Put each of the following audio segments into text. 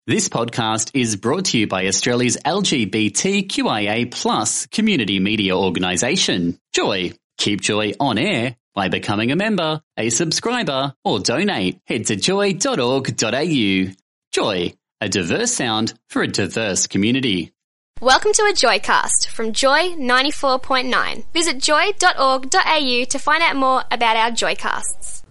This podcast is brought to you by Australia's LGBTQIA+ community media organisation, Joy. Keep Joy on air by becoming a member, a subscriber, or donate. Head to joy.org.au. Joy, a diverse sound for a diverse community. Welcome to a Joycast from Joy 94.9. Visit joy.org.au to find out more about our Joycasts.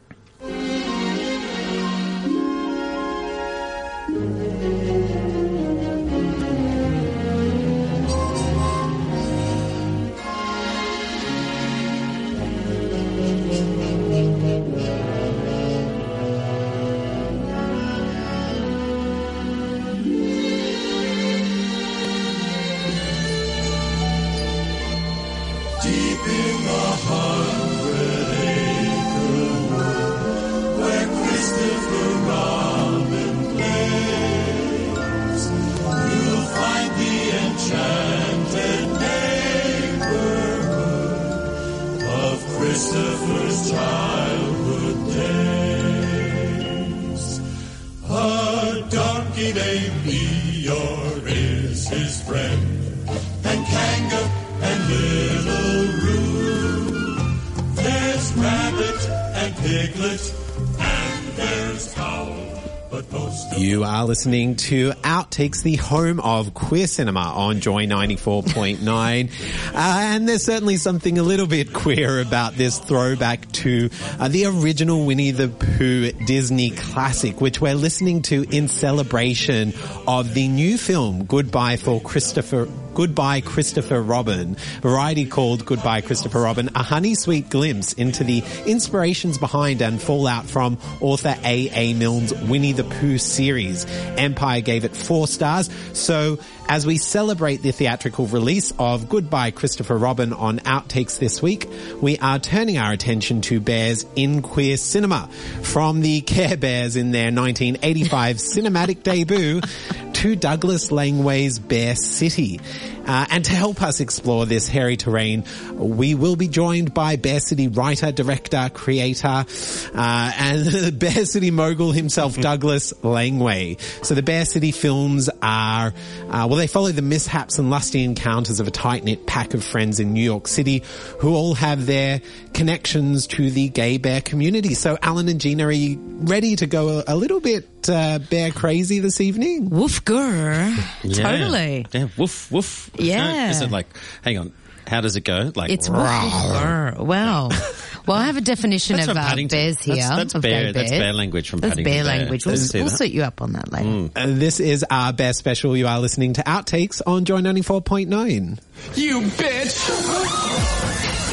Christopher's childhood days. A donkey named Eeyore is his friend, and Kanga and Little Roo. There's Rabbit and Piglet, and there's Owl. You are listening to Outtakes, the home of queer cinema on Joy 94.9. And there's certainly something a little bit queer about this throwback to the original Winnie the Pooh Disney classic, which we're listening to in celebration of the new film, Goodbye Christopher Robin. Variety called Goodbye Christopher Robin a honey sweet glimpse into the inspirations behind and fallout from author A.A. Milne's Winnie the Pooh series. Empire gave it 4 stars. So as we celebrate the theatrical release of Goodbye Christopher Robin on Outtakes this week, we are turning our attention to bears in queer cinema. From the Care Bears in their 1985 cinematic debut to Douglas Langway's Bear City. And to help us explore this hairy terrain, we will be joined by Bear City writer, director, creator, and Bear City mogul himself, Douglas Langway. So the Bear City films are, they follow the mishaps and lusty encounters of a tight-knit pack of friends in New York City who all have their connections to the gay bear community. So Alan and Gina, are you ready to go a little bit bear crazy this evening? Woof grr. Yeah. Totally. Yeah, woof, woof. Yeah. Is it like, hang on, how does it go? Like, it's woof, woof grr. Well, I have a definition that's of from bears here. That's bear language from That's Paddington bear language. We'll suit you up on that later. This is our bear special. You are listening to Outtakes on Joy 94.9. You bitch!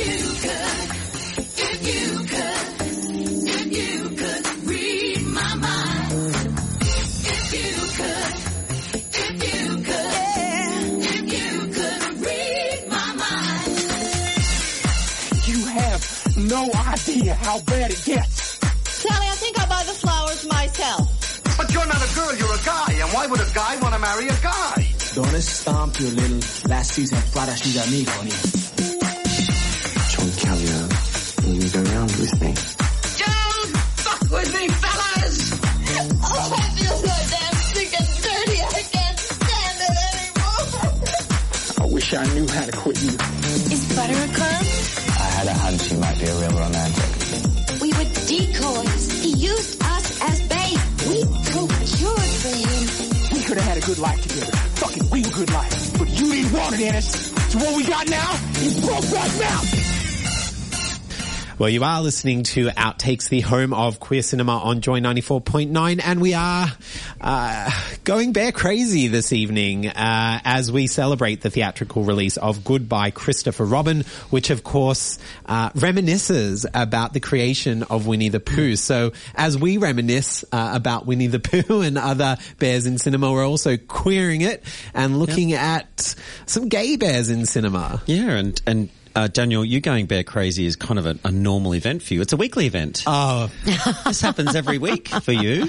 No idea how bad it gets. Sally, I think I'll buy the flowers myself. But you're not a girl, you're a guy. And why would a guy want to marry a guy? Don't stomp your little lasties and flatashes at me, honey. John Callier, will you go round with me? Don't fuck with me, fellas! Oh, I feel so damn sick and dirty. I can't stand it anymore. I wish I knew how to quit you. Is butter a crumb? I had a hunch you might be a real romantic. We were decoys. He used us as bait. We procured for him. We could have had a good life together. Fucking real good life. But you didn't want it, Ennis. So what we got now is broke right now. Well, you are listening to Outtakes, the home of queer cinema on Joy 94.9, and we are going bear crazy this evening as we celebrate the theatrical release of Goodbye Christopher Robin, which of course reminisces about the creation of Winnie the Pooh. So as we reminisce about Winnie the Pooh and other bears in cinema, we're also queering it and looking at some gay bears in cinema. Yeah, and Daniel, you going bear crazy is kind of a normal event for you. It's a weekly event. Oh. This happens every week for you.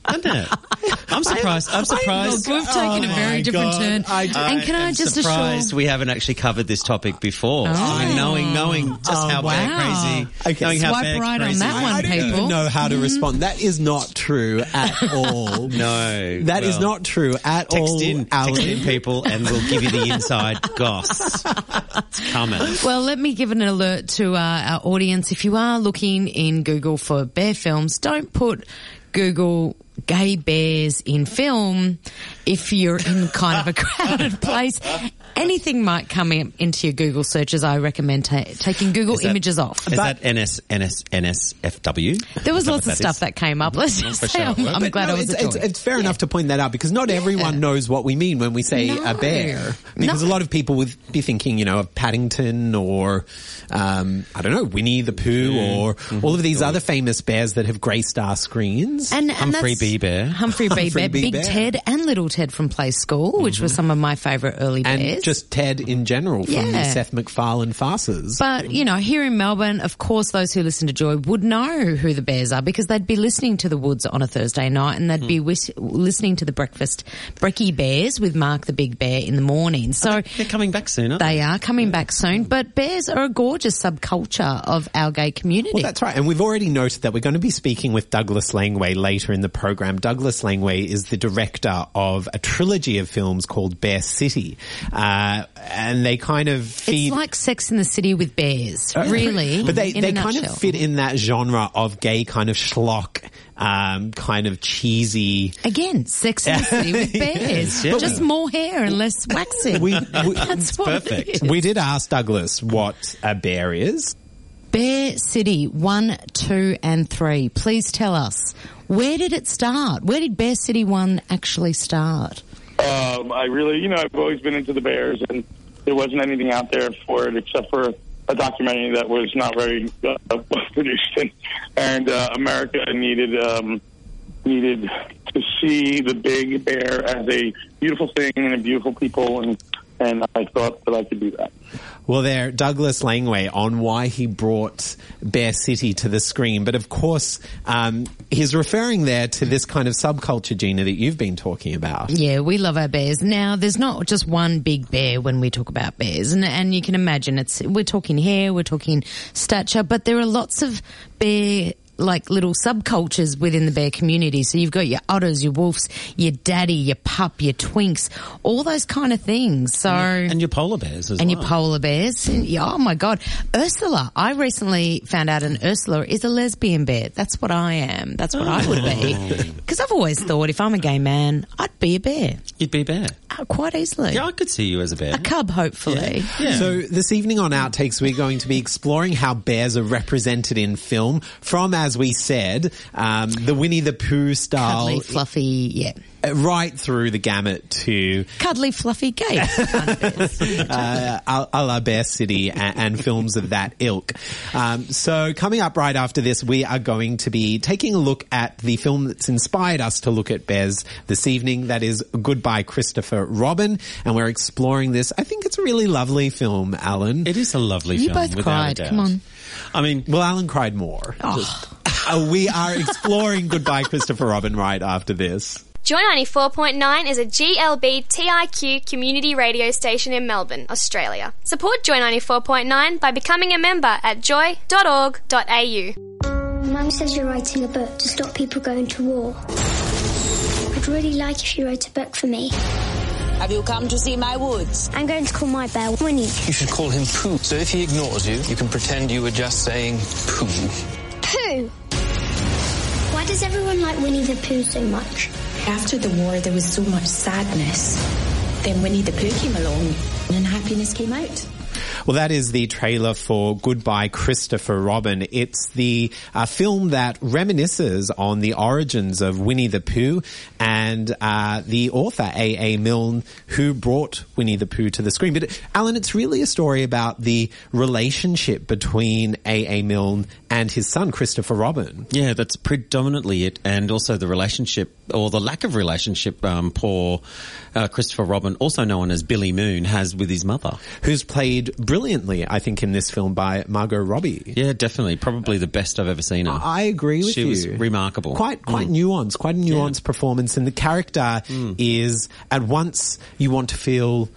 Isn't it? I'm surprised. We've taken a very different turn. And can I just surprised we haven't actually covered this topic before. Knowing just how bear crazy. Okay. Knowing how Swipe bear right on crazy that we one, are. I don't people. even know how to respond. That is not true at all. No. That is not true at all. Text in, people, and we'll give you the inside goss. It's coming. Well, let me give an alert to our audience. If you are looking in Google for bear films, don't put Google gay bears in film if you're in kind of a crowded place. Anything might come into your Google searches. I recommend taking Google images off. Is that NSFW? There was lots of stuff that came up. Let's just say I'm glad I was a joy. It's fair enough to point that out because not everyone knows what we mean when we say a bear. Because a lot of people would be thinking, of Paddington or, I don't know, Winnie the Pooh or all of these other famous bears that have graced our screens. And Humphrey that's B. Bear. Humphrey B. Bear, B. Big Bear. Ted and Little Ted from Play School, which were some of my favourite early bears. And just Ted in general from the Seth MacFarlane farces. But, here in Melbourne, of course, those who listen to Joy would know who the Bears are because they'd be listening to The Woods on a Thursday night and they'd be listening to the Brekkie Bears with Mark the Big Bear in the morning. So They're coming back soon, aren't they are coming back soon. But bears are a gorgeous subculture of our gay community. Well, that's right. And we've already noted that we're going to be speaking with Douglas Langway later in the program. Douglas Langway is the director of a trilogy of films called Bear City. And they kind of feed... It's like Sex in the City with bears, really. But they in a kind nutshell. of fit in that genre of gay kind of schlock, kind of cheesy... Again, Sex in the City with bears. Yeah. Just more hair and less waxing. That's what perfect. it is. We did ask Douglas what a bear is. Bear City 1, 2 and 3. Please tell us, where did it start? Where did Bear City 1 actually start? I really, I've always been into the bears, and there wasn't anything out there for it except for a documentary that was not very produced, and America needed to see the big bear as a beautiful thing and a beautiful people, and I thought that I could do that. Well, there, Douglas Langway on why he brought Bear City to the screen. But of course, he's referring there to this kind of subculture, Gina, that you've been talking about. Yeah, we love our bears. Now, there's not just one big bear when we talk about bears. And you can imagine we're talking hair, we're talking stature, but there are lots of bear little subcultures within the bear community. So you've got your otters, your wolves, your daddy, your pup, your twinks, all those kind of things. So and your polar bears as well. And your polar bears. And, oh my God. Ursula. I recently found out an Ursula is a lesbian bear. That's what I am. That's what I would be. Because I've always thought if I'm a gay man, I'd be a bear. You'd be a bear. Quite easily. Yeah, I could see you as a bear. A cub, hopefully. Yeah. So this evening on Outtakes, we're going to be exploring how bears are represented in film from, as we said, the Winnie the Pooh style. Cuddly, fluffy, yeah. Right through the gamut to... Cuddly, fluffy, gay kind of bears. a la Bear City and films of that ilk. So coming up right after this, we are going to be taking a look at the film that's inspired us to look at bears this evening. That is Goodbye Christopher Robin. And we're exploring this. I think it's a really lovely film, Alan. It is a lovely You film. both without cried. a doubt. Come on. I mean, Well, Alan cried more. We are exploring Goodbye Christopher Robin right after this. Joy 94.9 is a GLBTIQ community radio station in Melbourne, Australia. Support Joy 94.9 by becoming a member at joy.org.au. Mum says you're writing a book to stop people going to war. I'd really like if you wrote a book for me. Have you come to see my woods? I'm going to call my bear Winnie. You should call him Pooh. So if he ignores you, you can pretend you were just saying Pooh. Pooh! Why does everyone like Winnie the Pooh so much? After the war, there was so much sadness. Then Winnie the Pooh came along and happiness came out. Well, that is the trailer for Goodbye Christopher Robin. It's the film that reminisces on the origins of Winnie the Pooh and the author A.A. Milne, who brought Winnie the Pooh to the screen. But, Alan, it's really a story about the relationship between A.A. Milne and his son, Christopher Robin. Yeah, that's predominantly it, and also the relationship, or the lack of relationship, poor Christopher Robin, also known as Billy Moon, has with his mother. Who's played brilliantly, I think, in this film by Margot Robbie. Yeah, definitely. Probably the best I've ever seen her. I agree with you. She was remarkable. Quite nuanced, quite a nuanced performance. And the character is, at once, you want to feel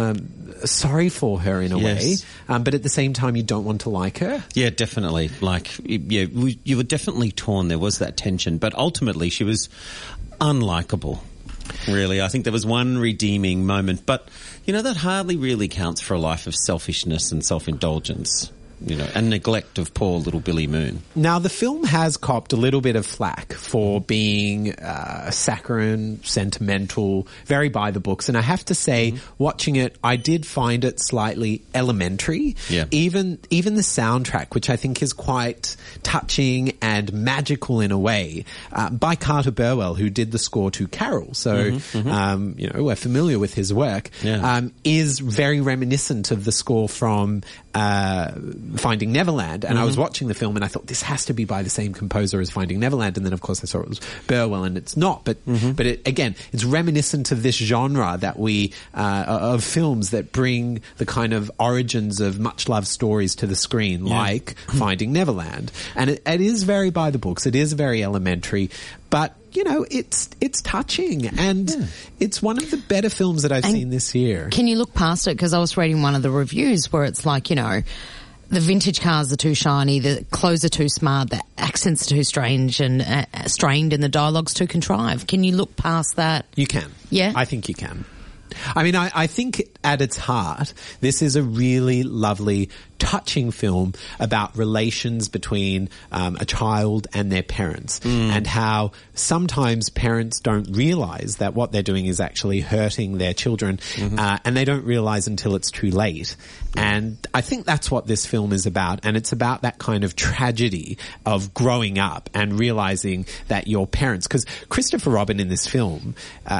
sorry for her in a way, but at the same time you don't want to like her. Yeah, definitely. You were definitely torn. There was that tension, but ultimately she was unlikable. Really, I think there was one redeeming moment, but that hardly really counts for a life of selfishness and self-indulgence. And neglect of poor little Billy Moon. Now, the film has copped a little bit of flack for being saccharine, sentimental, very by the books. And I have to say, watching it, I did find it slightly elementary. Yeah. Even the soundtrack, which I think is quite touching and magical in a way, by Carter Burwell, who did the score to Carol. So, we're familiar with his work, is very reminiscent of the score from Finding Neverland, and I was watching the film and I thought this has to be by the same composer as Finding Neverland, and then of course I saw it was Burwell, and it's not, but it's reminiscent of this genre that we of films that bring the kind of origins of much loved stories to the screen, like Finding Neverland, and it is very by the books, it is very elementary, but it's touching, and it's one of the better films that I've seen this year. Can you look past it? Because I was reading one of the reviews where it's like, the vintage cars are too shiny, the clothes are too smart, the accents are too strange and strained, and the dialogue's too contrived. Can you look past that? You can. Yeah? I think you can. I mean, I think at its heart, this is a really lovely, touching film about relations between a child and their parents, and how sometimes parents don't realize that what they're doing is actually hurting their children, and they don't realize until it's too late. And I think that's what this film is about, and it's about that kind of tragedy of growing up and realizing that your parents, because Christopher Robin in this film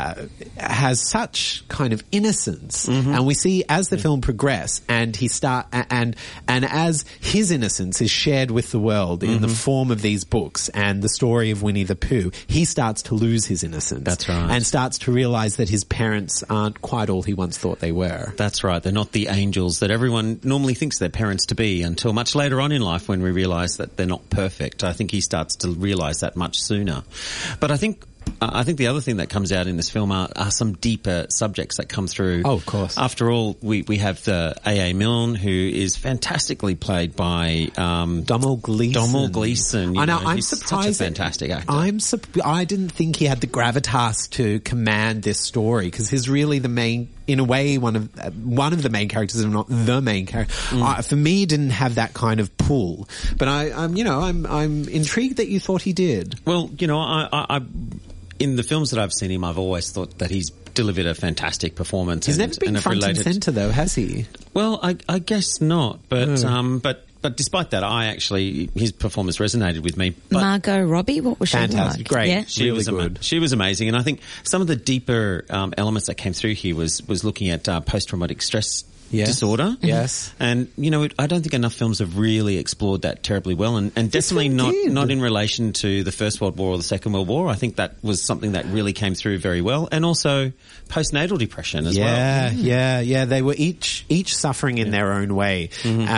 has such kind of innocence, and we see as the film progresses, and and as his innocence is shared with the world in the form of these books and the story of Winnie the Pooh, he starts to lose his innocence. That's right. And starts to realize that his parents aren't quite all he once thought they were. That's right. They're not the angels that everyone normally thinks their parents to be, until much later on in life when we realize that they're not perfect. I think he starts to realize that much sooner. But I think the other thing that comes out in this film are some deeper subjects that come through. Oh, of course. After all, we have the A.A. Milne, who is fantastically played by Domhnall Gleeson. I know. I'm he's surprised. Such a fantastic actor. I didn't think he had the gravitas to command this story, because he's really the main, in a way, one of the main characters, if not the main character. For me, he didn't have that kind of pull. But I'm intrigued that you thought he did. Well, I in the films that I've seen him, I've always thought that he's delivered a fantastic performance. He's never been front and centre, though, has he? Well, I guess not. But despite that, his performance resonated with me. But Margot Robbie, what was she fantastic, like? great, yeah. She was good. She was amazing, and I think some of the deeper elements that came through here was looking at post-traumatic stress disorder. Yes. And, I don't think enough films have really explored that terribly well, and definitely not in relation to the First World War or the Second World War. I think that was something that really came through very well, and also postnatal depression as well. Yeah. They were each suffering in their own way.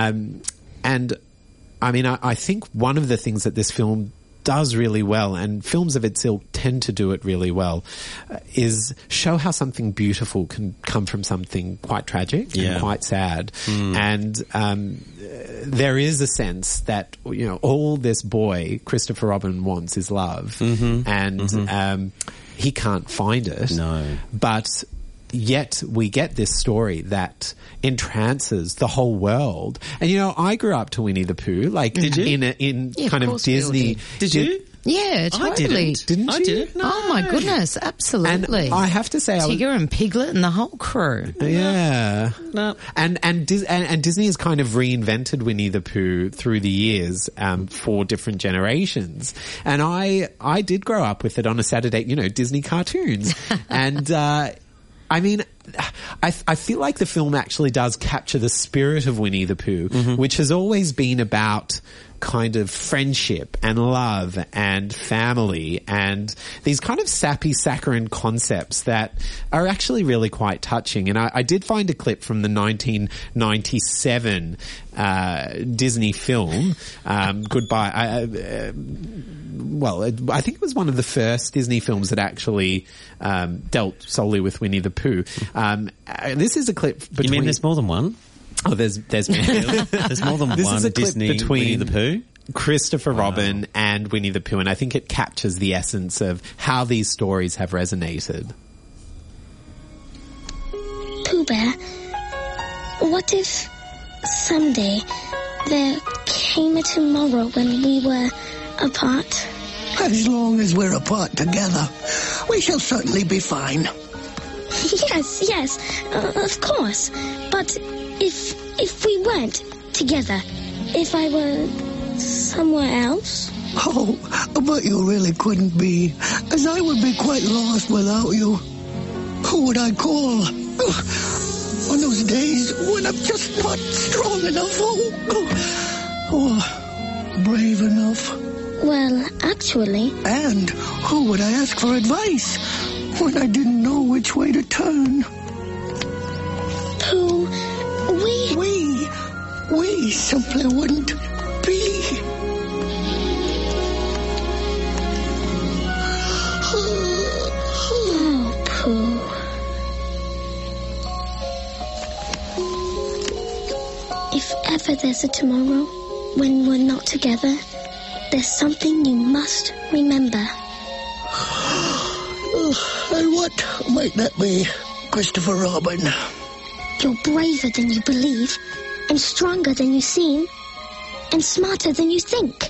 And, I mean, I think one of the things that this film does really well, and films of its ilk tend to do it really well, is show how something beautiful can come from something quite tragic and quite sad. And there is a sense that, all this boy, Christopher Robin, wants is love. And he can't find it. No. But yet we get this story that entrances the whole world. And I grew up to Winnie the Pooh, like Did you? in kind of Disney. Did you? Yeah, totally. Didn't you? I didn't. No. Oh my goodness, absolutely. And I have to say, Tigger and Piglet and the whole crew. Yeah. No. And Disney has kind of reinvented Winnie the Pooh through the years, for different generations. And I did grow up with it on a Saturday, Disney cartoons. And, I mean, I feel like the film actually does capture the spirit of Winnie the Pooh, which has always been about kind of friendship and love and family and these kind of sappy, saccharine concepts that are actually really quite touching. And I did find a clip from the 1997 Disney film, Goodbye. I think it was one of the first Disney films that actually dealt solely with Winnie the Pooh. This is a clip between... You mean there's more than one? Oh, there's there's more than this one is a clip Disney between Winnie the Pooh? Christopher Robin and Winnie the Pooh, and I think it captures the essence of how these stories have resonated. Pooh Bear, what if someday there came a tomorrow when we were apart? As long as we're apart together, we shall certainly be fine. Yes, of course. But if we weren't together, if I were somewhere else? Oh, but you really couldn't be, as I would be quite lost without you. Who would I call? On those days when I'm just not strong enough, or brave enough. Well, actually... And who would I ask for advice when I didn't know which way to turn? Pooh, we simply wouldn't be. Oh, Pooh. If ever there's a tomorrow when we're not together, there's something you must remember. And what might that be, Christopher Robin? You're braver than you believe, and stronger than you seem, and smarter than you think.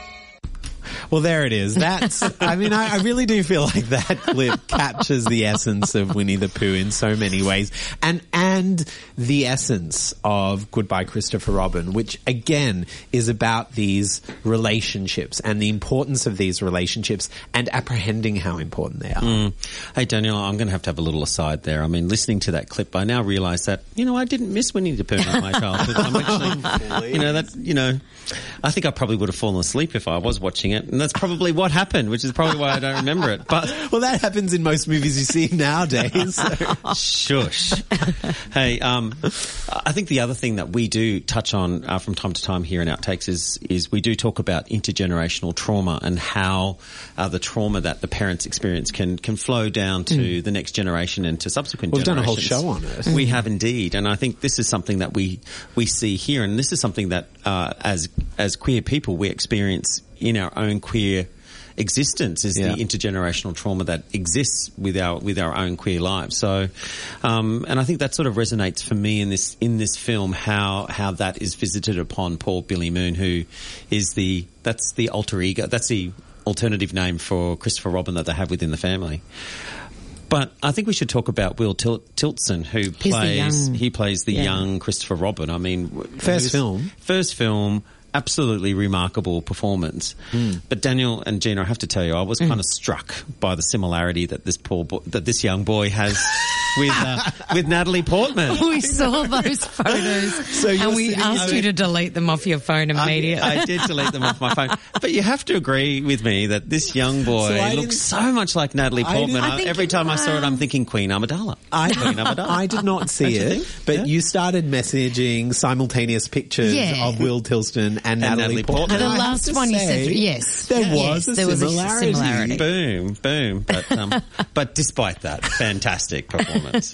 Well, there it is. That's, I mean, I really do feel like that clip captures the essence of Winnie the Pooh in so many ways. And the essence of Goodbye Christopher Robin, which again is about these relationships and the importance of these relationships and apprehending how important they are. Hey, Daniel, I'm going to have a little aside there. I mean, listening to that clip, I now realise that, I didn't miss Winnie the Pooh in my childhood. I'm actually, I think I probably would have fallen asleep if I was watching it. And that's probably what happened, which is probably why I don't remember it. But well, that happens in most movies you see nowadays. So. Shush. Hey, I think the other thing that we do touch on from time to time here in Outtakes is we do talk about intergenerational trauma and how the trauma that the parents experience can flow down to the next generation and to subsequent generations. We've done a whole show on it. We have indeed, and I think this is something that we see here, and this is something that as queer people we experience in our own queer existence is the intergenerational trauma that exists with our own queer lives. So, and I think that sort of resonates for me in this film how that is visited upon Paul Billy Moon, who is that's the alter ego, that's the alternative name for Christopher Robin that they have within the family. But I think we should talk about Will Tiltson, who plays the young Christopher Robin. I mean, first film. Absolutely remarkable performance. But Daniel and Gina, I have to tell you, I was kind of struck by the similarity that this young boy has with Natalie Portman. We saw those photos and we asked you to delete them off your phone immediately. I did delete them off my phone. But you have to agree with me that this young boy looks so much like Natalie Portman. Every time I saw it, I'm thinking Queen Amidala. I did not see it, but you started messaging simultaneous pictures of Will Tilton and Natalie Portman. The last one you said, yes. There was a similarity. Boom. But despite that, fantastic performance.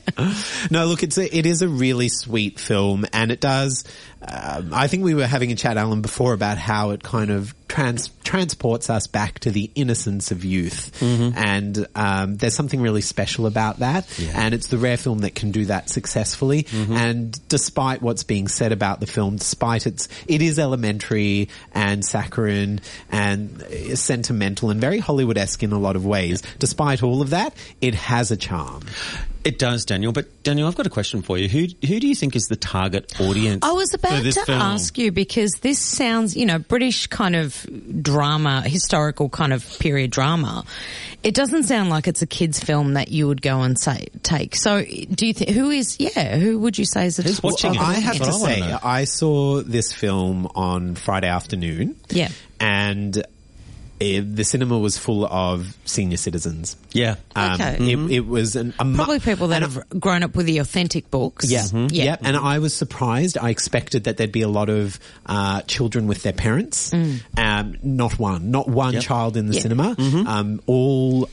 No, look, it is a really sweet film, and it does. I think we were having a chat, Alan, before about how it kind of transports us back to the innocence of youth, and there's something really special about that. And it's the rare film that can do that successfully. And despite what's being said about the film, despite it is elementary and saccharine and sentimental and very Hollywood-esque in a lot of ways. Despite all of that, it has a charm. It does, Daniel. But Daniel, I've got a question for you. Who do you think is the target audience? I was about for this to film? ask you, because this sounds, British kind of drama, historical kind of period drama. It doesn't sound like it's a kids' film that you would go and take. So, do you think who would you say is the Who's watching it? I have to That's what I say, wanna know. I saw this film on Friday afternoon. Yeah. And the cinema was full of senior citizens. Yeah. Okay. It was Probably people that have grown up with the authentic books. Yeah. Yeah. Yep. And I was surprised. I expected that there'd be a lot of children with their parents. Not one child in the cinema. All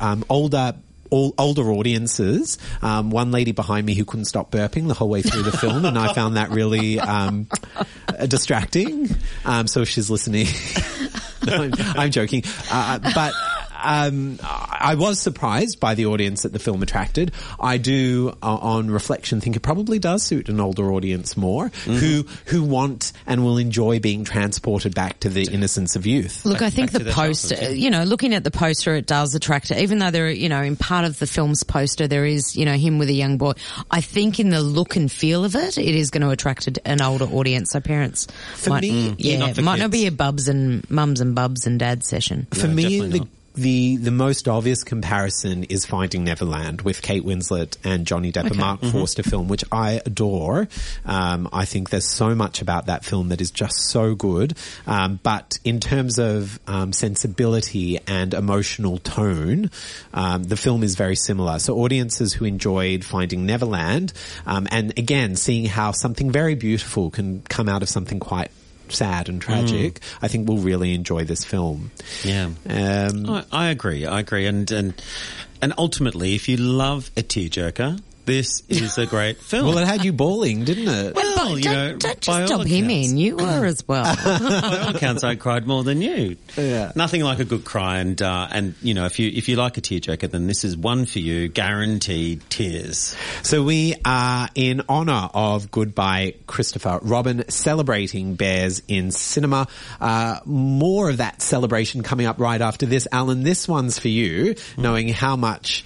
older audiences. One lady behind me who couldn't stop burping the whole way through the film, and I found that really distracting. So if she's listening, no, I'm joking. But I was surprised by the audience that the film attracted. I do, on reflection, think it probably does suit an older audience more, who want and will enjoy being transported back to the innocence of youth. Look, I think back to the their poster, childhood, looking at the poster, it does attract it. Even though there, in part of the film's poster, there is, him with a young boy. I think in the look and feel of it, it is going to attract an older audience. So parents might not be a mums and bubs and dads session. For me, the most obvious comparison is Finding Neverland with Kate Winslet and Johnny Depp, a Mark Forster film, which I adore. I think there's so much about that film that is just so good. But in terms of sensibility and emotional tone, the film is very similar. So audiences who enjoyed Finding Neverland, and again, seeing how something very beautiful can come out of something quite sad and tragic, I think we'll really enjoy this film. Yeah. I agree. And ultimately, if you love a tearjerker, this is a great film. Well, it had you bawling, didn't it? Well, don't just dub him in. You were as well. By all accounts, I cried more than you. Yeah. Nothing like a good cry, and if you like a tearjerker, then this is one for you, guaranteed tears. So we are in honour of Goodbye Christopher Robin, celebrating bears in cinema. More of that celebration coming up right after this. Alan, this one's for you, knowing how much,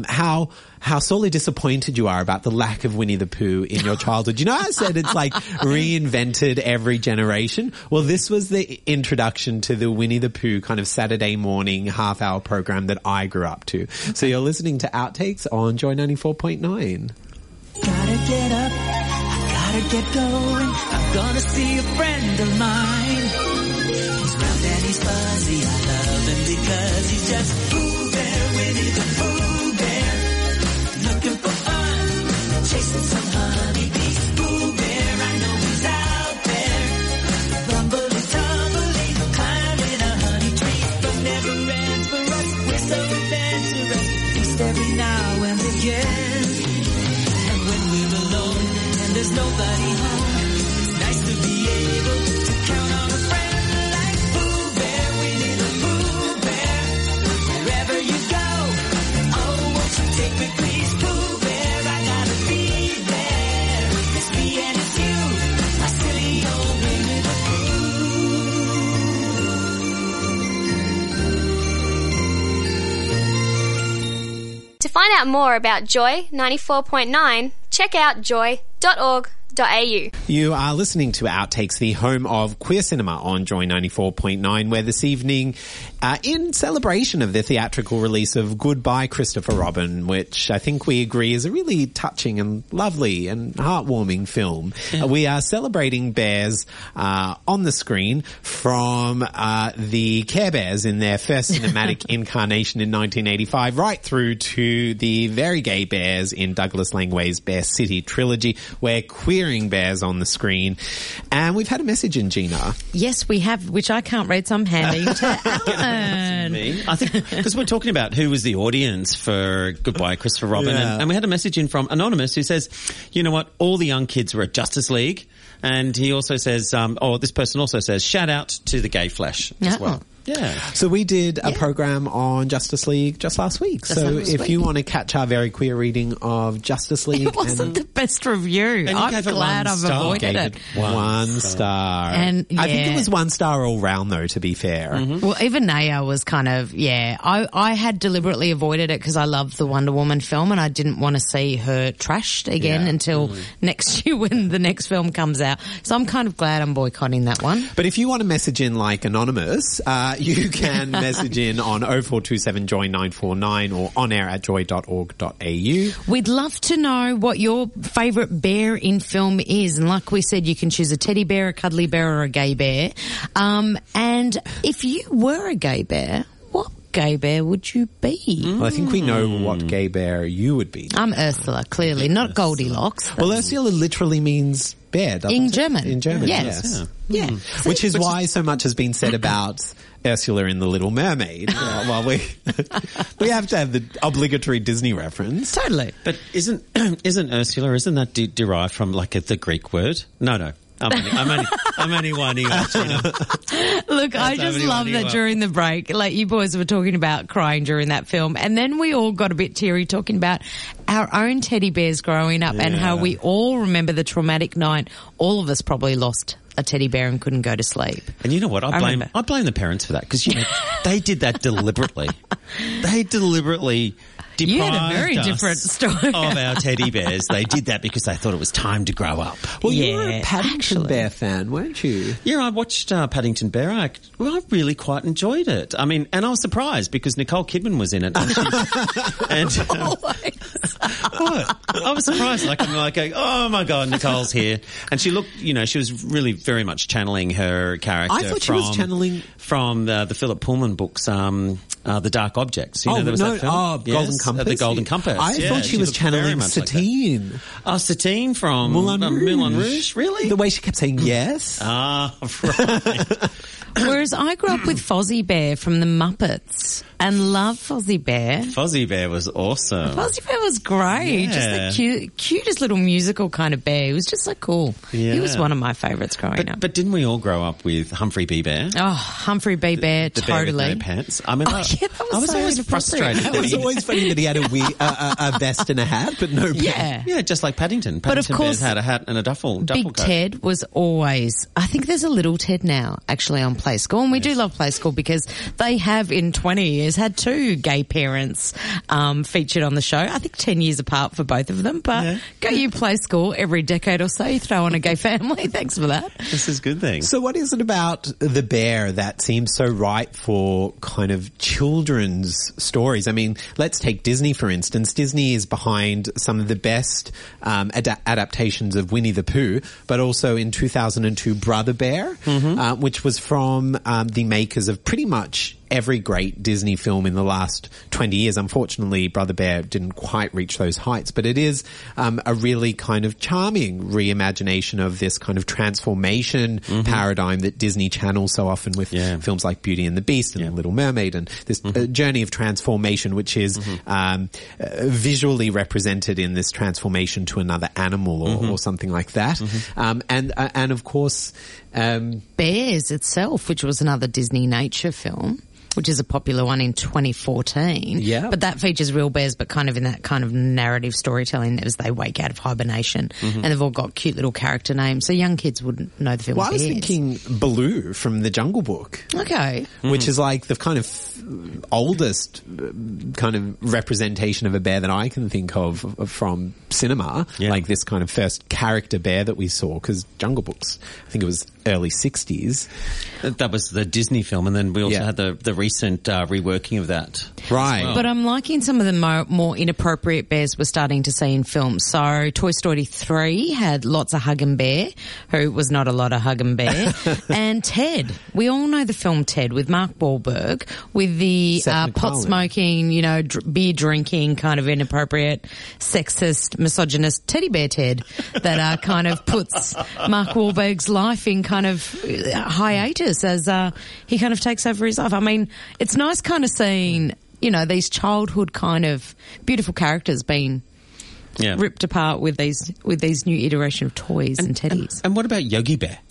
how sorely disappointed you are about the lack of Winnie the Pooh in your childhood. You know how I said it's like reinvented every generation? Well, this was the introduction to the Winnie the Pooh kind of Saturday morning half-hour program that I grew up to. So you're listening to Outtakes on Joy 94.9. Gotta get up, I gotta get going, I'm gonna see a friend of mine. He's round and he's fuzzy, I love him because he's just Pooh Bear, Winnie the Pooh Bear. Looking for fun, chasing some honeybees. Pooh Bear, I know he's out there. Rumbly tumbly, climbing a honey tree. But never ends for us, we're so adventurous. Feast every now and again. And when we're alone and there's nobody home, it's nice to be able to count on a friend like Pooh Bear, Winnie the Pooh Bear. Wherever you go, oh, won't you take me please? To find out more about Joy 94.9, check out joy.org.au. You are listening to Outtakes, the home of queer cinema on Joy 94.9, where this evening, in celebration of the theatrical release of Goodbye Christopher Robin, which I think we agree is a really touching and lovely and heartwarming film, we are celebrating bears on the screen from the Care Bears in their first cinematic incarnation in 1985, right through to the very gay bears in Douglas Langway's Bear City trilogy. We're queering bears on the screen. And we've had a message in, Gina. Yes, we have, which I can't read, so I'm handing to Alan. I think, because we're talking about who was the audience for Goodbye Christopher Robin, Yeah. and we had a message in from Anonymous who says, you know what, all the young kids were at Justice League, and he also says, this person also says, shout out to the Gay Flash as well. Yeah. So we did a program on Justice League just last week. So if you want to catch our very queer reading of Justice League... It wasn't the best review. I'm glad I've avoided it. One star. And I think it was 1 star all round, though, to be fair. Well, even Naya was kind of, I had deliberately avoided it because I love the Wonder Woman film and I didn't want to see her trashed again until next year when the next film comes out. So I'm kind of glad I'm boycotting that one. But if you want to message in like Anonymous, you can message in on 0427 Joy 949 or onair@joy.org.au. We'd love to know what your favourite bear in film is. And like we said, you can choose a teddy bear, a cuddly bear or a gay bear. And if you were a gay bear, what gay bear would you be? Well, I think we know what gay bear you would be. I'm Ursula, clearly, not Goldilocks. Well, Ursula literally means bear, doesn't in it? German. In German, yes. Yeah. Which is why so much has been said about Ursula in The Little Mermaid. Well, we have to have the obligatory Disney reference. Totally. But isn't Ursula, isn't that derived from like the Greek word? No. I'm only winding up. Look, I just love that during the break, like you boys were talking about crying during that film, and then we all got a bit teary talking about our own teddy bears growing up and how we all remember the traumatic night. All of us probably lost a teddy bear and couldn't go to sleep. And you know what? I blame the parents for that because they did that deliberately. They deliberately deprived you had a very different story of our teddy bears. They did that because they thought it was time to grow up. Well, you were a Paddington Bear fan, weren't you? Yeah, I watched Paddington Bear. I really quite enjoyed it. I mean, and I was surprised because Nicole Kidman was in it. I was surprised. I'm like, oh my God, Nicole's here. And she looked, she was really very much channeling her character. I thought she was channeling... From the Philip Pullman books, The Dark Objects. There was that film? Golden Compass. The Golden Compass. I thought she was channeling Satine. Satine from Moulin Moulin Rouge. Really? The way she kept saying yes. Ah, right. Whereas I grew up with Fozzie Bear from the Muppets and love Fozzie Bear. Fozzie Bear was awesome. Fozzie Bear was great. Yeah. Just the cutest little musical kind of bear. He was just so cool. Yeah. He was one of my favourites growing up. But didn't we all grow up with Humphrey B. Bear? Oh, Humphrey B. Bear, the totally. Bear with no pants. I mean, I was so always frustrated. It was always funny that he had a vest and a hat, but no pants. Yeah, just like Paddington. But of course, Bears had a hat and a duffel Big coat. Ted was always... I think there's a little Ted now, actually, on Play School. And we do love Play School because they have, in 20 years, had 2 gay parents featured on the show. I think 10 years apart for both of them. But go you Play School every decade or so, you throw on a gay family. Thanks for that. This is a good thing. So what is it about the bear that seems so right for kind of children's stories? I mean, let's take Disney, for instance. Disney is behind some of the best adaptations of Winnie the Pooh, but also in 2002, Brother Bear, which was from the makers of pretty much every great Disney film in the last 20 years. Unfortunately, Brother Bear didn't quite reach those heights, but it is a really kind of charming reimagination of this kind of transformation paradigm that Disney channels so often with films like Beauty and the Beast and Little Mermaid, and this journey of transformation, which is visually represented in this transformation to another animal or something like that. And of course... Bears itself, which was another Disney nature film, which is a popular one in 2014. Yeah. But that features real bears, but kind of in that kind of narrative storytelling as they wake out of hibernation. And they've all got cute little character names, so young kids wouldn't know the film. Well, I was thinking Baloo from The Jungle Book. Okay. Which is like the kind of oldest kind of representation of a bear that I can think of from cinema. Like this kind of first character bear that we saw, because Jungle Books, I think it was early 60s. That was the Disney film, and then we also had the recent reworking of that. Right. But I'm liking some of the more inappropriate bears we're starting to see in films. So Toy Story 3 had lots of Hug and Bear, who was not a lot of Hug and Bear. And Ted. We all know the film Ted with Mark Wahlberg, with the pot-smoking, beer drinking, kind of inappropriate, sexist, misogynist teddy bear Ted that kind of puts Mark Wahlberg's life in kind of hiatus as he kind of takes over his life. I mean, it's nice kind of seeing, these childhood kind of beautiful characters being ripped apart with these new iteration of toys and teddies. And what about Yogi Bear?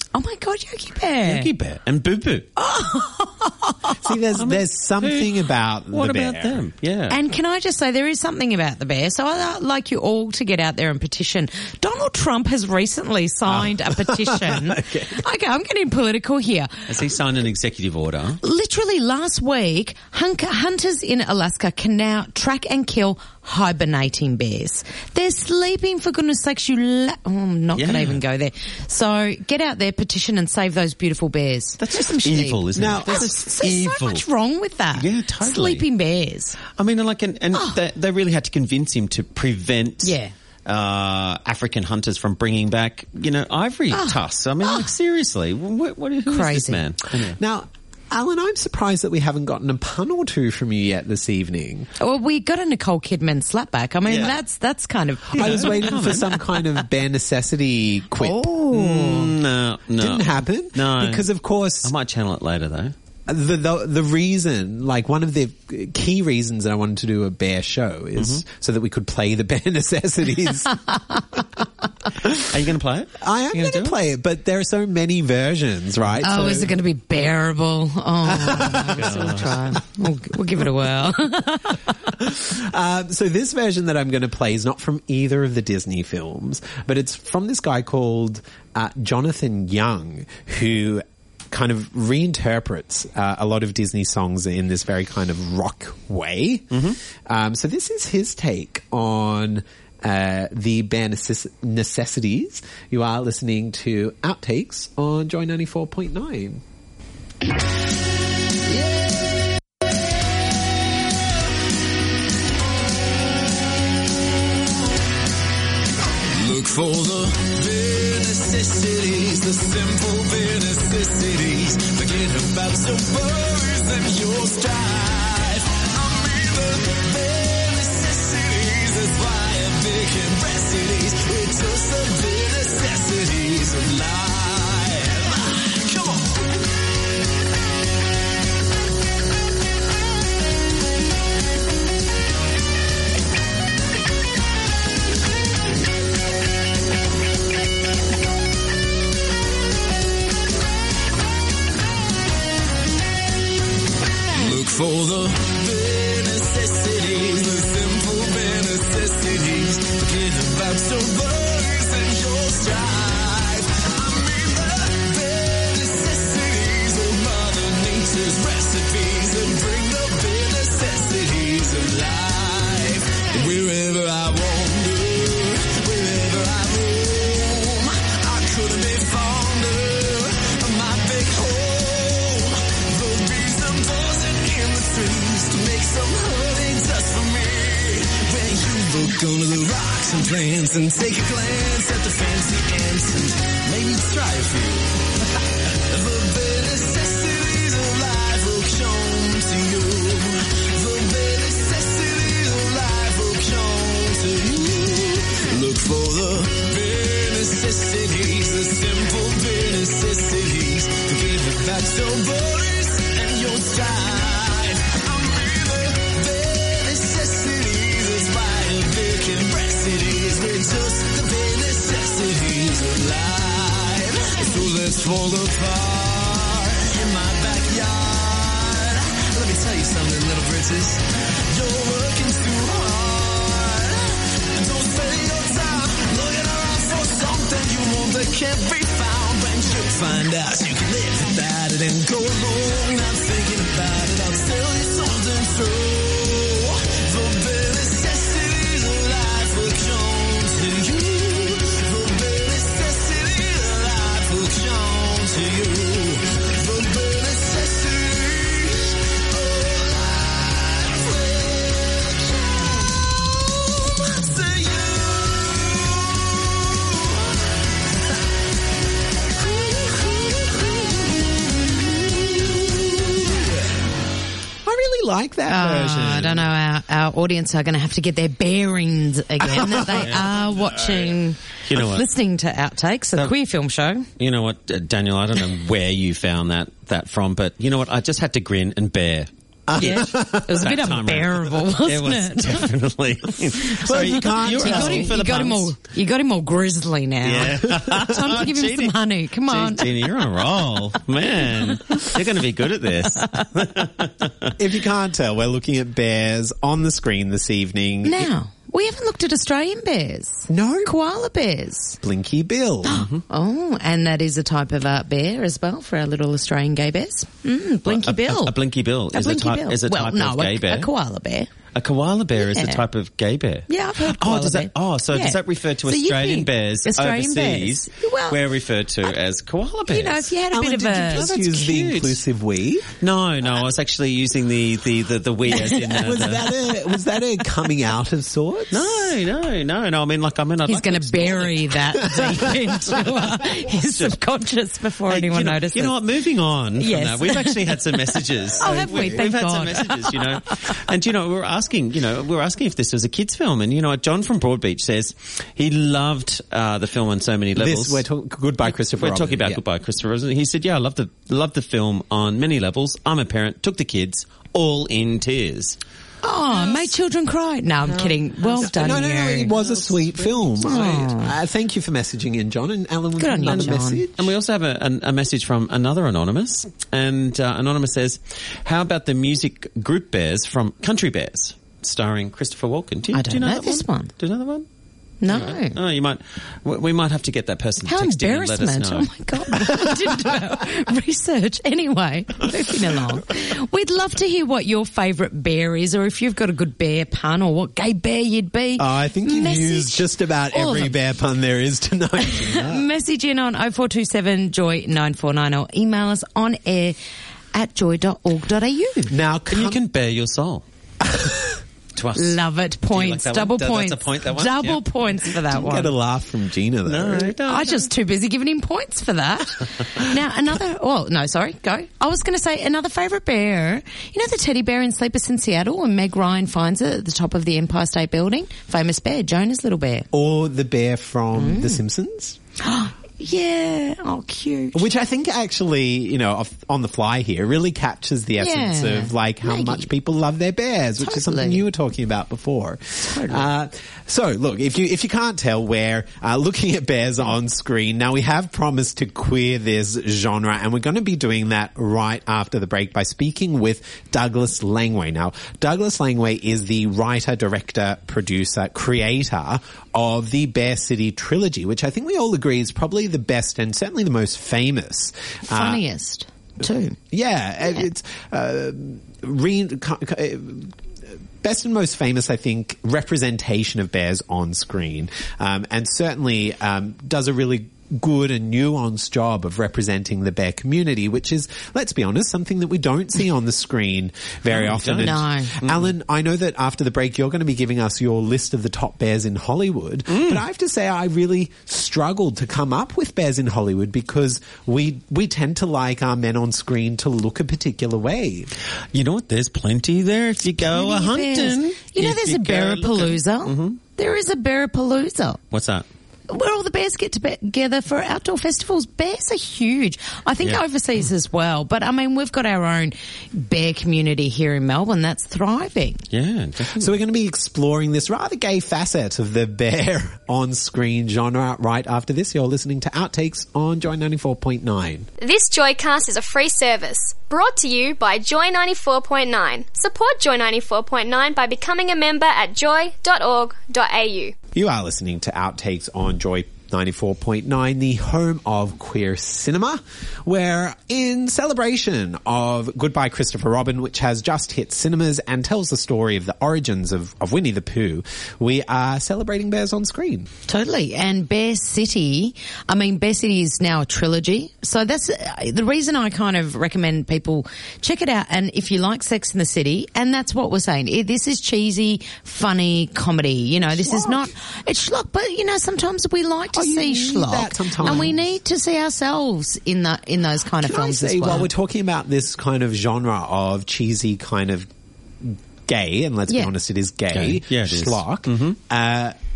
Oh my God, Yogi Bear. Yogi Bear and Boo Boo. See, there's something about What the bear. about them? Yeah. And can I just say, there is something about the bear. So I'd like you all to get out there and petition. Donald Trump has recently signed a petition. Okay, I'm getting political here. Has he signed an executive order? Literally last week, hunters in Alaska can now track and kill hibernating bears. They're sleeping, for goodness sakes. I'm not going to even go there. So get out there, petition and save those beautiful bears. That's just evil, isn't it? There's evil. So much wrong with that. Yeah, totally. Sleeping bears. I mean, they really had to convince him to prevent African hunters from bringing back, ivory tusks. I mean, seriously, who is this man? Anyway. Now, Alan, I'm surprised that we haven't gotten a pun or two from you yet this evening. Well, we got a Nicole Kidman slapback. I mean, that's kind of... I was waiting for some kind of bare necessity quip. Oh. No. Didn't happen? No. Because, of course... I might channel it later, though. The reason, like one of the key reasons that I wanted to do a bear show is so that we could play the bare necessities. Are you going to play it? I am going to play it, but there are so many versions, right? Oh, is it going to be bearable? Oh, we'll try. We'll give it a whirl. So this version that I'm going to play is not from either of the Disney films, but it's from this guy called Jonathan Young, who kind of reinterprets a lot of Disney songs in this very kind of rock way. So this is his take on the bare necessities. You are listening to Outtakes on Joy 94.9. Look for the bare necessities, the simple bare necessities. Forget about your worries and your strife. I mean the bare necessities, that's why I'm making recipes. It's just the bare necessities of life. Come on. Look for the bare necessities, the simple bare necessities. Forget about your worries and your strife. I mean the bare necessities of Mother Nature's recipes that bring the bare necessities of life. Wherever I wander, wherever I roam, I couldn't be fonder of my big home. Those bees are buzzing in the trees to make some honey just for me. When you look under the rocks and plants and take a glance at the fancy ants and maybe try a few. The bare necessities of life will come to you. The bare necessities of life will come to you. Look for the bare necessities, the simple bare necessities. Forget about your worries and your strife. I mean the bare necessities, that's why I'm making recipes. We're just the bare necessities of life. So let's fall apart in my backyard. Let me tell you something, little Britches. You're working too hard. Don't spend your time looking around for something you want that can't be found. When you find out you can live without it and go along not thinking about it, I'll tell you something true. The bare necessities of life will come to you. The bare necessities of life will come to you. The bare necessities of life will come to you. I really like that version. I don't know. Our audience are going to have to get their bearings again. They are watching, listening to Outtakes, a queer film show. You know what, Daniel, I don't know where you found that from, but you know what, I just had to grin and bear. Yeah, it was a bit unbearable, wasn't it? Was definitely. Well, you can't. You got him all grizzly now. Yeah. Time to give him some honey. Come on, Gina, you're on a roll, man. You're going to be good at this. If you can't tell, we're looking at bears on the screen this evening. Now, we haven't looked at Australian bears. No. Koala bears. Blinky Bill. Oh, and that is a type of bear as well for our little Australian gay bears. Blinky Bill. A Blinky Bill is a type of gay bear. A koala bear. A koala bear is a type of gay bear. Yeah, I've heard koala bear. Does that refer to Australian bears overseas? Well, we're referred to as koala bears. You know, if you had a bit of did you just use the inclusive we? No, I was actually using the we as in was that a coming out of sorts? No. I mean, he's going to bury that deep into his subconscious before anyone notices. You know what? Moving on from that, we've actually had some messages. Oh, have we? We've had some messages, you know. And, you know, we're asking if this was a kids' film. And, you know, John from Broadbeach says he loved the film on so many levels. Goodbye, Christopher Robin. We're talking about Goodbye, Christopher Robin. He said, I love the film on many levels. I'm a parent, took the kids, all in tears. Oh, made children cry. No, I'm kidding. Well done, No, you. it was a sweet film. Thank you for messaging in, John. And Alan, good on you, John. Message. And we also have a message from another Anonymous. And Anonymous says, how about the music group Bears from Country Bears, starring Christopher Walken? Do you know this one. Do you know that one? No. Oh, you might. We might have to get that person to How text in and let us know. Oh my God. I didn't do our research. Anyway, moving along. We'd love to hear what your favourite bear is, or if you've got a good bear pun, or what gay bear you'd be. Oh, I think you've used just about every bear pun there is tonight. Message in on 0427 Joy 949 or email us on air at joy.org.au. Now, you can bear your soul. To us. Love it. Points. Like double points. That's a point, that one? Double points for that one. Get a laugh from Gina, though. No. I'm just too busy giving him points for that. Go. I was going to say another favourite bear. You know the teddy bear in Sleepless in Seattle when Meg Ryan finds it at the top of the Empire State Building? Famous bear, Jonah's little bear. Or the bear from The Simpsons. Yeah. Oh, cute. Which I think actually, you know, on the fly here really captures the essence of like how much people love their bears, which is something you were talking about before. So look, if you can't tell, we're looking at bears on screen. Now we have promised to queer this genre, and we're going to be doing that right after the break by speaking with Douglas Langway. Now, Douglas Langway is the writer, director, producer, creator of the Bear City trilogy, which I think we all agree is probably the best and certainly the most famous. Funniest, too. It's best and most famous, I think, representation of bears on screen, and certainly does a really good and nuanced job of representing the bear community, which is, let's be honest, something that we don't see on the screen very often. No. Alan, I know that after the break you're going to be giving us your list of the top bears in Hollywood, but I have to say I really struggled to come up with bears in Hollywood because we tend to like our men on screen to look a particular way. You know what? There's plenty there if you go hunting. You know, there's a Bearapalooza. There is a Bearapalooza. What's that? Where all the bears get together for outdoor festivals. Bears are huge. I think overseas as well. But, I mean, we've got our own bear community here in Melbourne that's thriving. Yeah, definitely. So we're going to be exploring this rather gay facet of the bear on-screen genre right after this. You're listening to Outtakes on Joy 94.9. This Joycast is a free service brought to you by Joy 94.9. Support Joy 94.9 by becoming a member at joy.org.au. You are listening to Outtakes on Joy 94.9, the home of queer cinema, where in celebration of Goodbye Christopher Robin, which has just hit cinemas and tells the story of the origins of Winnie the Pooh, we are celebrating bears on screen. Totally. And Bear City, Bear City is now a trilogy. So that's the reason I kind of recommend people check it out. And if you like Sex in the City, and that's what we're saying, this is cheesy, funny comedy. You know, this is not, it's schlock, but you know, sometimes we like to see schlock, and we need to see ourselves in those kind of films as well. While we're talking about this kind of genre of cheesy kind of gay, and let's be honest, it is gay, Yeah, it schlock. is.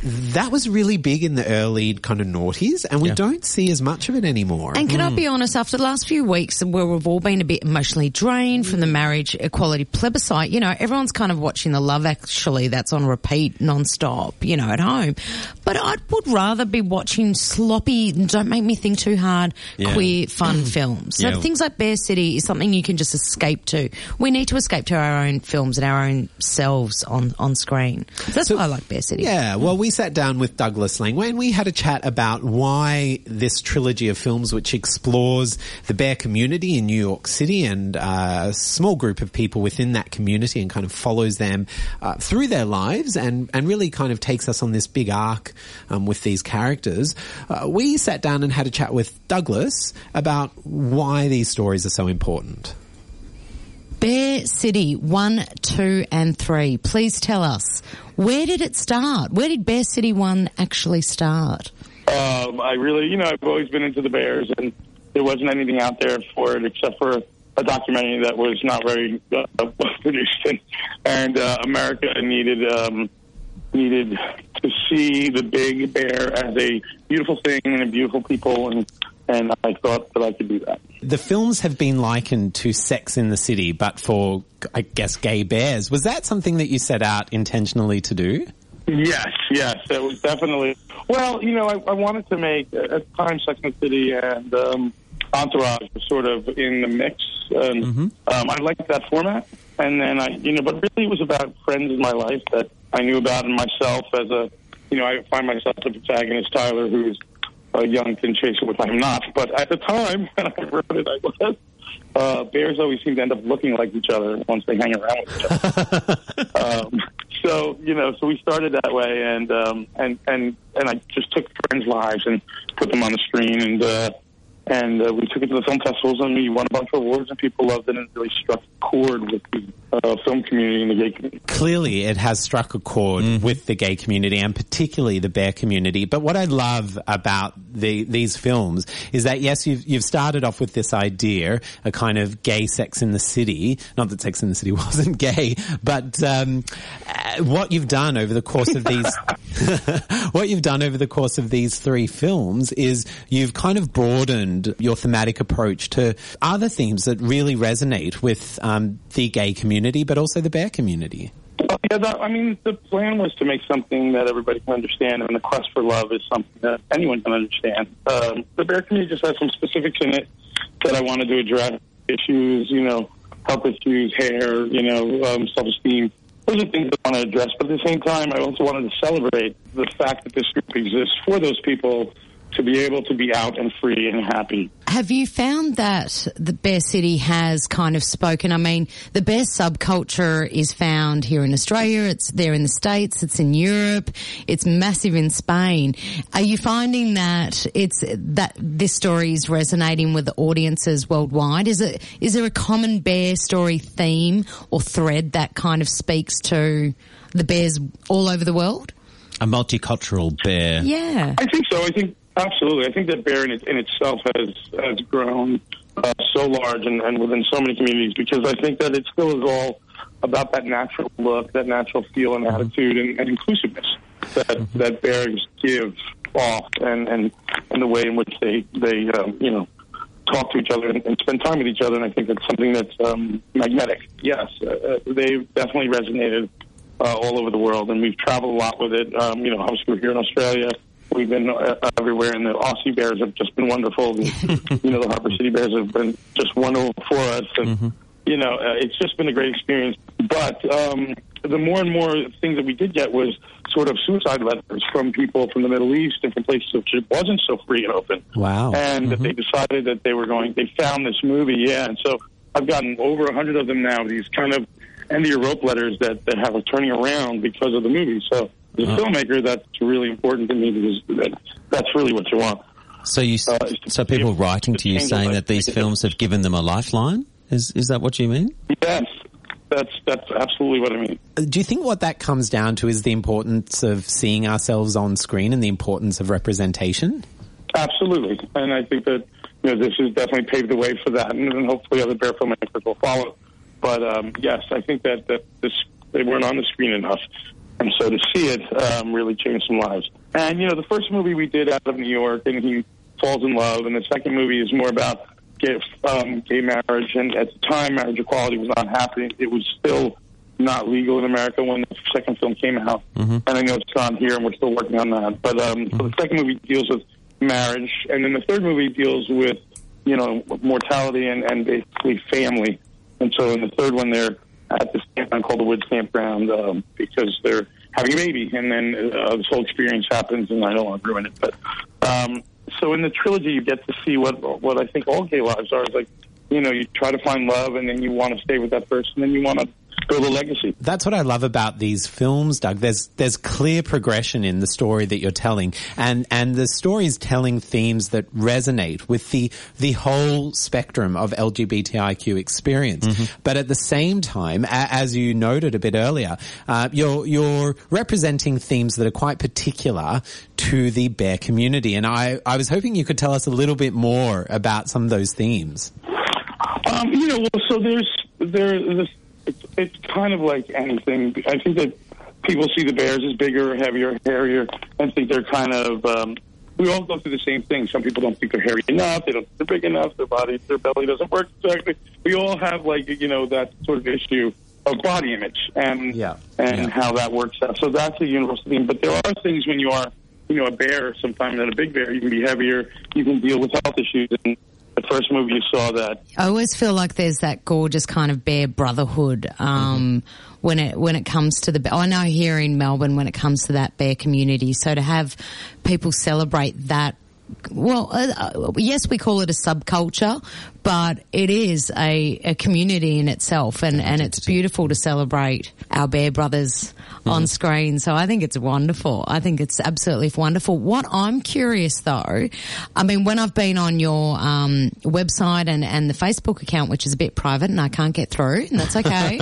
that was really big in the early kind of noughties, and we don't see as much of it anymore. And can I be honest, after the last few weeks where we've all been a bit emotionally drained from the marriage equality plebiscite, you know, everyone's kind of watching the Love Actually that's on repeat non-stop, you know, at home. But I would rather be watching sloppy, don't make me think too hard, queer, fun films. So things like Bear City is something you can just escape to. We need to escape to our own films and our own selves on screen. That's why I like Bear City. Yeah, well, we sat down with Douglas Langway and we had a chat about why this trilogy of films, which explores the bear community in New York City and a small group of people within that community and kind of follows them through their lives and really kind of takes us on this big arc with these characters. We sat down and had a chat with Douglas about why these stories are so important. Bear City 1, 2 and 3. Please tell us, where did it start? Where did Bear City 1 actually start? I really, you know, I've always been into the bears, and there wasn't anything out there for it except for a documentary that was not very well produced, and America needed to see the big bear as a beautiful thing and a beautiful people, and I thought that I could do that. The films have been likened to Sex in the City, but for, I guess, gay bears. Was that something that you set out intentionally to do? Yes, it was definitely. Well, you know, I wanted to make, at the time, Sex and the City and Entourage was sort of in the mix. And I liked that format. And then but really it was about friends in my life that I knew about, and myself as a, you know, I find myself the protagonist, Tyler, who's a young thin chaser, which I'm not. But at the time, when I wrote it, I was. Bears always seem to end up looking like each other once they hang around with each other. So, you know, so we started that way, and I just took friends' lives and put them on the screen, and we took it to the film festivals, and we won a bunch of awards, and people loved it, and it really struck a chord with the film community and the gay community. Clearly, it has struck a chord with the gay community, and particularly the bear community. But what I love about these films is that, yes, you've started off with this idea, a kind of gay Sex in the City. Not that Sex in the City wasn't gay, but what you've done over the course of these, what you've done over the course of these three films is you've kind of broadened your thematic approach to other themes that really resonate with the gay community, but also the bear community. Yeah, the plan was to make something that everybody can understand, and the quest for love is something that anyone can understand. The bear community just has some specifics in it that I wanted to address. Issues, you know, health issues, hair, you know, self-esteem. Those are things I want to address, but at the same time, I also wanted to celebrate the fact that this group exists for those people to be able to be out and free and happy. Have you found that the Bear City has kind of spoken? I mean, the bear subculture is found here in Australia, it's there in the States, it's in Europe, it's massive in Spain. Are you finding that this story is resonating with the audiences worldwide? Is there a common bear story theme or thread that kind of speaks to the bears all over the world? A multicultural bear. Yeah. I think so. Absolutely. I think that bear in itself has grown so large and within so many communities, because I think that it still is all about that natural look, that natural feel and attitude and inclusiveness that bears give off and the way in which they you know, talk to each other and spend time with each other. And I think that's something that's magnetic. Yes, they've definitely resonated all over the world, and we've traveled a lot with it. You know, obviously we're here in Australia. We've been everywhere, and the Aussie Bears have just been wonderful. You know, the Harbour City Bears have been just wonderful for us, and you know, it's just been a great experience. But the more and more things that we did get was sort of suicide letters from people from the Middle East and from places which it wasn't so free and open. Wow! And they decided that they found this movie, and so I've gotten over 100 of them now. These kind of end of your rope letters that have us turning around because of the movie. So. As a filmmaker, that's really important to me, because that's really what you want. So people writing to you saying that these films have given them a lifeline? Is that what you mean? Yes, that's absolutely what I mean. Do you think what that comes down to is the importance of seeing ourselves on screen and the importance of representation? Absolutely, and I think that, you know, this has definitely paved the way for that, and hopefully other bear filmmakers will follow. But yes, I think that they weren't on the screen enough. And so to see it really changed some lives. And, you know, the first movie we did out of New York, and he falls in love, and the second movie is more about gay marriage, and at the time, marriage equality was not happening. It was still not legal in America when the second film came out, and I know it's on here, and we're still working on that. But so the second movie deals with marriage, and then the third movie deals with, you know, mortality and basically family. And so in the third one, they're at this campground called the Woods Campground because they're having a baby, and then this whole experience happens, and I don't want to ruin it, but so in the trilogy, you get to see what I think all gay lives are. It's like, you know, you try to find love, and then you want to stay with that person, and you want to build a legacy. That's what I love about these films, Doug. There's clear progression in the story that you're telling, and the story is telling themes that resonate with the whole spectrum of LGBTIQ experience. But at the same time, as you noted a bit earlier, you're representing themes that are quite particular to the bear community, and I was hoping you could tell us a little bit more about some of those themes. You know, well, so there's it's kind of like anything. I think that people see the bears as bigger, heavier, hairier, and think they're kind of, we all go through the same thing. Some people don't think they're hairy enough, they don't think they're big enough, their belly doesn't work exactly. We all have, like, you know, that sort of issue of body image and how that works out. So that's a universal theme. But there are things when you are, you know, a bear, sometimes not a big bear, you can be heavier, you can deal with health issues, and the first movie you saw that. I always feel like there's that gorgeous kind of bear brotherhood when it comes to the. I know here in Melbourne when it comes to that bear community. So to have people celebrate that. Well, yes, we call it a subculture, but it is a community in itself, and it's beautiful to celebrate our bear brothers on screen. So I think it's wonderful. I think it's absolutely wonderful. What I'm curious though, I mean, when I've been on your website and the Facebook account, which is a bit private and I can't get through, and that's okay,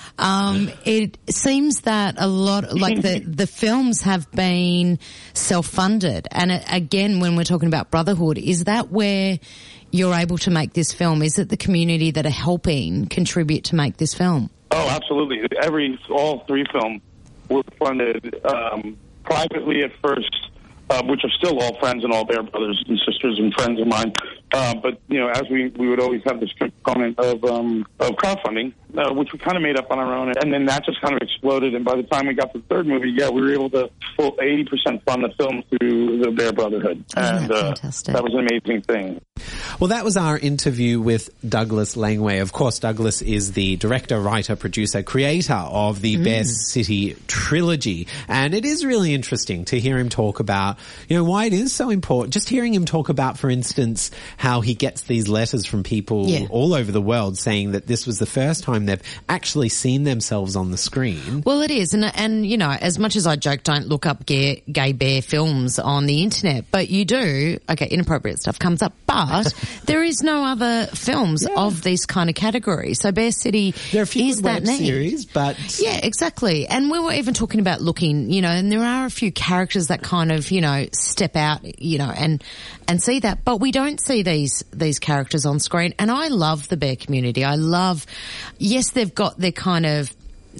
it seems that a lot, like the films have been self-funded. And again, when we're talking about brotherhood, is that where you're able to make this film? Is it the community that are helping contribute to make this film? Oh, absolutely. All three films were funded privately at first, which are still all friends and all bear brothers and sisters and friends of mine. But, you know, as we would always have this component of crowdfunding, which we kind of made up on our own. And then that just kind of exploded. And by the time we got to the third movie, we were able to full 80% fund the film through the Bear Brotherhood. And that was an amazing thing. Well, that was our interview with Douglas Langway. Of course, Douglas is the director, writer, producer, creator of the Bear City trilogy. And it is really interesting to hear him talk about, you know, why it is so important. Just hearing him talk about, for instance, how he gets these letters from people all over the world saying that this was the first time they've actually seen themselves on the screen. Well, it is. And you know, as much as I joke, don't look up gay bear films on the internet, but you do. Okay, inappropriate stuff comes up, but there is no other films of this kind of category. So Bear City there are a few is that web series, but yeah, exactly. And we were even talking about looking, you know, and there are a few characters that kind of, you know, step out, you know, and see that, but we don't see these characters on screen. And I love the bear community. I love, yes, they've got their kind of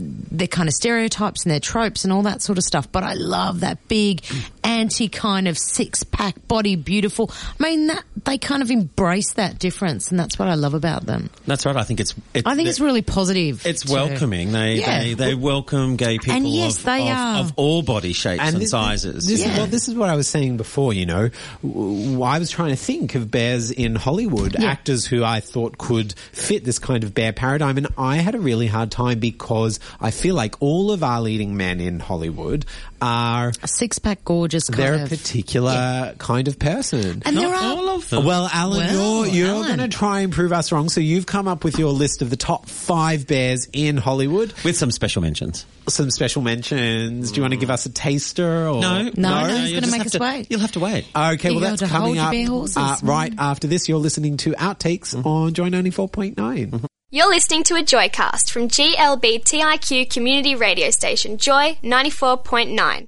stereotypes and their tropes and all that sort of stuff, but I love that big anti kind of six-pack body, beautiful. I mean, that they kind of embrace that difference, and that's what I love about them. That's right. I think it's really positive. It's welcoming. They welcome gay people, and yes, they are of all body shapes and sizes. This is what I was saying before, you know. I was trying to think of bears in Hollywood, actors who I thought could fit this kind of bear paradigm, and I had a really hard time because I feel like all of our leading men in Hollywood are a six-pack gorgeous kind they're a particular kind of person. And there are all of them. Well, Alan, you're going to try and prove us wrong. So you've come up with your list of the top 5 bears in Hollywood. With some special mentions. Some special mentions. Do you want to give us a taster? Or? No, he's going to make us wait. You'll have to wait. Okay, well, that's coming up right after this. You're listening to Outtakes on Joy 94.9. You're listening to a Joycast from GLBTIQ community radio station Joy 94.9.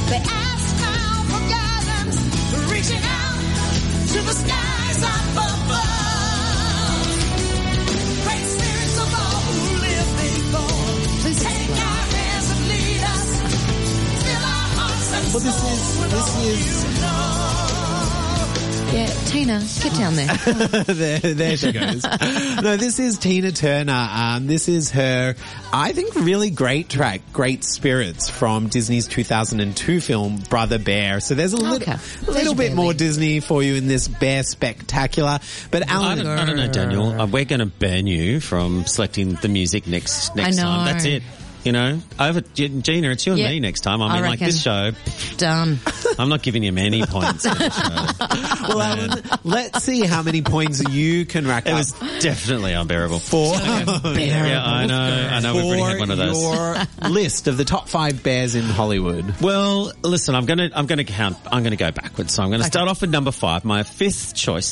They ask now for guidance, reaching out to the skies up above. Great spirits of all who live before, please take our hands and lead us. Fill our hearts and Well, this is. Yeah, Tina, get down there. there she goes. No, this is Tina Turner. This is her, I think, really great track, Great Spirits, from Disney's 2002 film Brother Bear. So there's a little bit more Disney for you in this Bear Spectacular. But Alan, I don't know, Daniel. We're going to ban you from selecting the music next time. That's it. You know, over Gina, it's you and me next time. I mean, like this show. Done. I'm not giving you many points for the show. Well, Alan, let's see how many points you can rack up. It was definitely unbearable. Yeah, I know. We've already had one of those. Your list of the top 5 bears in Hollywood. Well, listen, I'm going to count. I'm going to go backwards. So I'm going to start off with number 5. My fifth choice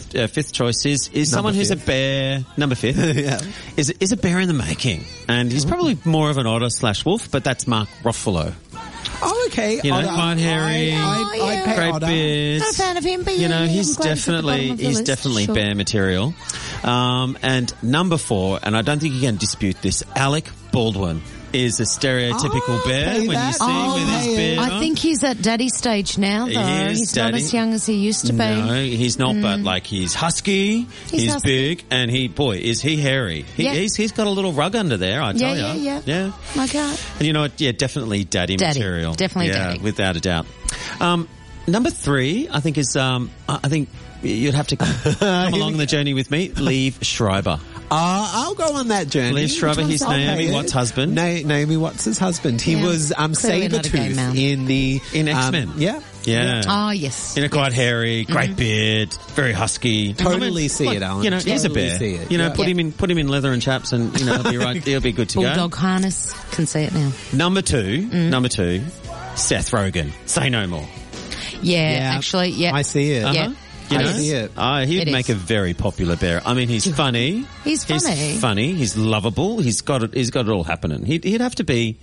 is someone who's a bear. Number 5 yeah. is a bear in the making, and he's probably more of an otter/wolf, but that's Mark Ruffalo. Oh, okay. You know, quite hairy, great beard. Not a fan of him, but you know, he's I'm glad he's at the bottom definitely of the list. definitely Sure. bear material. And number 4, and I don't think you can dispute this, Alec Baldwin is a stereotypical bear when you see with his beard. I think he's at daddy stage now, though. He is He's daddy. not as young as he used to be. No, he's not, but like he's husky, he's husky. big, and is he hairy. Yeah. He's got a little rug under there, I tell you. Yeah. My God. And you know what? Yeah, definitely daddy material. Definitely yeah, daddy. without a doubt. Number 3, I think is, I think you'd have to come along the journey with me. Liev Schreiber. I'll go on that journey. Liev Schreiber, he's Naomi Watts' husband. Naomi Watts' husband. He was Sabretooth in X-Men. Yeah. Oh, yes. You know, quite hairy, great beard, very husky. Totally see it, Alan. You know, he's a bear. See it. You know, Yeah. put him in leather and chaps, and you know he'll be right. He'll be good to go. Bulldog harness. Can see it now. Number 2, Seth Rogen. Say no more. Yeah, actually, yeah. I see it. Yeah. You know? I see it. He'd make a very popular bear. I mean, he's funny. He's funny. He's lovable. He's got it all happening. He'd have to be,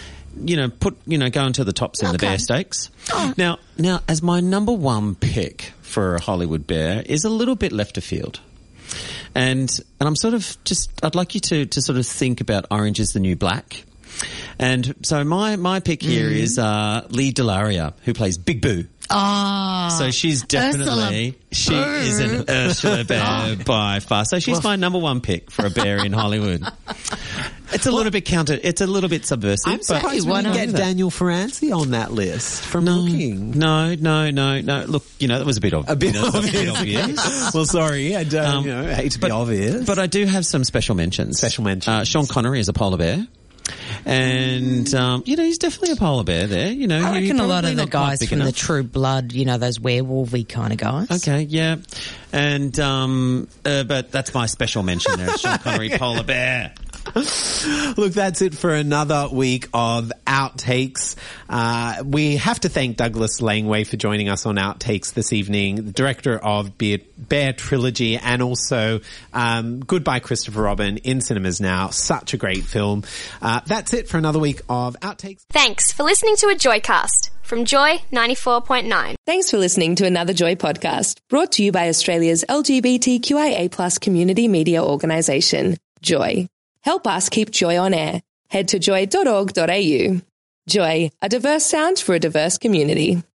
go into the tops in the bear stakes. Oh. Now, as my number 1 pick for a Hollywood bear is a little bit left of field. And I'm sort of I'd like you to sort of think about Orange is the New Black. And so my pick here is Lee Delaria, who plays Big Boo. Oh. So she's definitely, she is an Ursula bear by far. So she's my number 1 pick for a bear in Hollywood. It's a little bit it's a little bit subversive. I'm surprised we didn't get Daniel Ferranzi on that list from looking. No. Look, that was a bit obvious. Well, sorry, I don't hate to be obvious. But I do have some special mentions. Sean Connery is a polar bear. And, he's definitely a polar bear there. I reckon a lot of the guys from the True Blood, those werewolfy kind of guys. Okay, yeah. And, but that's my special mention there, Sean Connery, polar bear. Look, that's it for another week of Outtakes. We have to thank Douglas Langway for joining us on Outtakes this evening, the director of Bear Trilogy, and also Goodbye Christopher Robin in cinemas now. Such a great film. That's it for another week of Outtakes. Thanks for listening to a Joycast from Joy 94.9. Thanks for listening to another Joy podcast, brought to you by Australia's LGBTQIA+ community media organisation, Joy. Help us keep Joy on air. Head to joy.org.au. Joy, a diverse sound for a diverse community.